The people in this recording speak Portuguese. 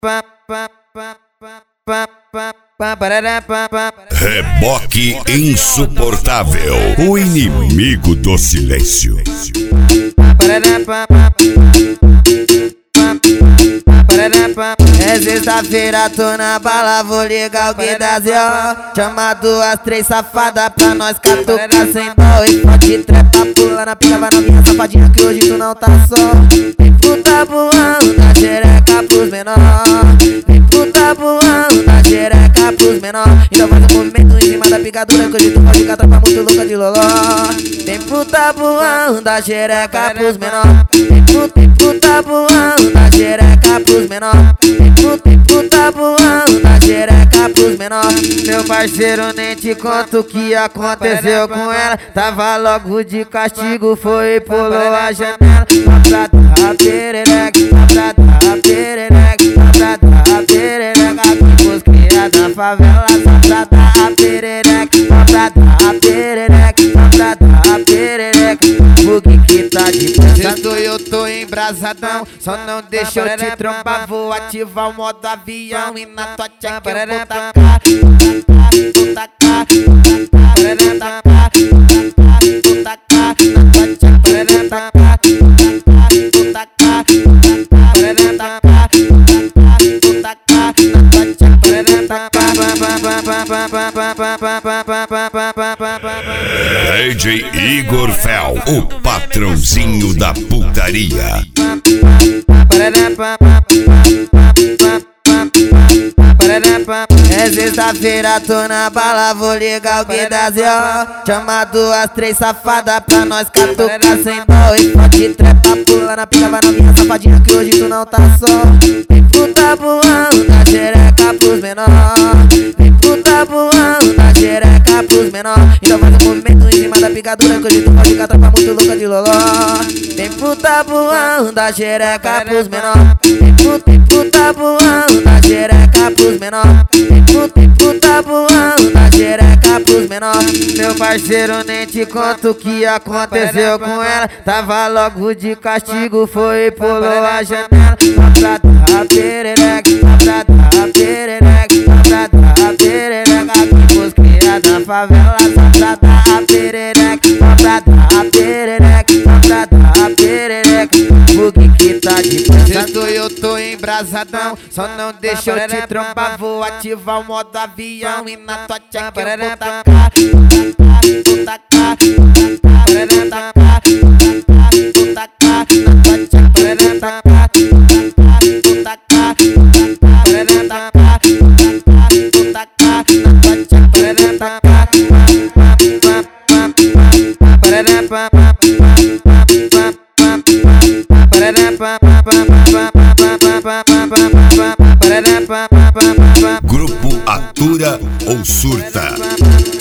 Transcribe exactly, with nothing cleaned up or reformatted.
Reboque insuportável, o inimigo do silêncio. É sexta-feira, tô na bala, vou ligar o Gui da Z O. Chama duas, três safadas pra nós catucar sem dó. E pode trepa, pula na pica, vai na minha safadinha que hoje tu não tá só. Vem puta voando da xereca pros menor. Vem puta voando da xereca pros menor. Então faz um movimento em cima da picadura que hoje tu pode catar pra muito louca de loló. Vem puta voando da xereca pros menor. Vem puta, vem puta voando da xereca pros menor. Vem puta, vem puta voando da xereca pros menor. Meu parceiro, nem te conto o que aconteceu com ela. Tava logo de castigo, foi e pulou a janela. Só pra dar perereca, só pra dar perereca, só pra dar perereca. Que pros cria da favela, só pra dar perereca, só pra dar perereca, só pra dar perereca. O que que tá de pensa? Eu tô embrasadão, só não deixa eu te trombar. Vou ativar o modo avião e na tua tcheca eu vou tacar, vou tacar, vou tacar, vou tacar, na tua tcheca eu vou tacar, vou tacar, vou tacar, vou tacar, na tua tcheca eu vou tacar. D J Igor Fel, o patrãozinho da putaria. É sexta-feira, tô na bala, vou ligar o Gui da Z O. Chama duas, três safadas pra nós catucar sem dó. E pode trepa, pula na pica, vai na minha safadinha que hoje tu não tá só. Vem puta voando da xereca pros menor. Vem puta voando da xereca pros menor. Então faz um movimento em cima da picadura que hoje tu pode catar pra muito louca de loló. Vem puta voando da xereca pros menor. Vem puta, vem puta voando da xereca pros menor. Vem puta, vem puta voando da xereca pros menor. Meu parceiro, nem te conto o que aconteceu com ela. Tava logo de castigo, foi e pulou a janela. Só pra dar perereca, só pra dar perereca, só pra dar perereca. Que pros cria da favela, só pra dar perereca, só pra dar perereca, só pra dar perereca. O que que tá de pensa? Eu tô embrasadão, só não deixa eu te trombar. Vou ativar o modo avião e na tua tcheca eu vou tacar, vou tacar, vou tacar, vou tacar, na tua tcheca eu vou tacar, vou tacar, vou tacar, vou tacar, na tua tcheca eu vou tacar. Grupo Atura ou Surta.